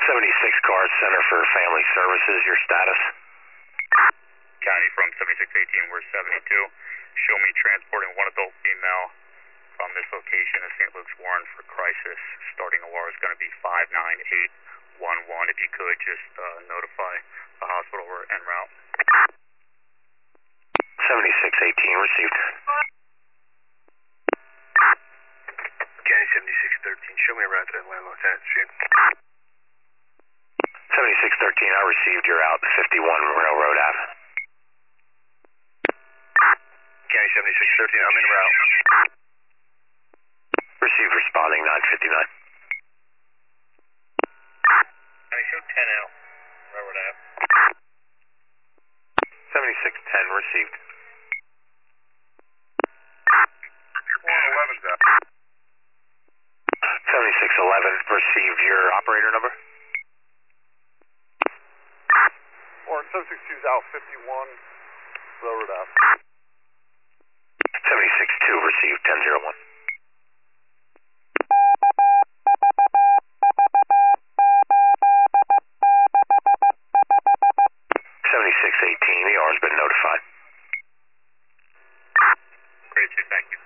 76 Cars Center for Family Services, your status? County from 7618, we're 72. Show me transporting one adult female from this location of St. Luke's Warren for crisis. Starting OR is going to be 59811. If you could, just notify the hospital we're en route. 7618 received. County 7613, show me a route to Atlanta Lieutenant Street. 7613, I received. You're out 51 Railroad Ave. County 7613, I'm en route. Received, responding 959. County show 10L, Railroad Ave. 7610 received. 411's out. 7611 received. Your operator number? Warren 762's out 51 Railroad Ave. 762 received 1001. 7618, the R has been notified. Great, thank you.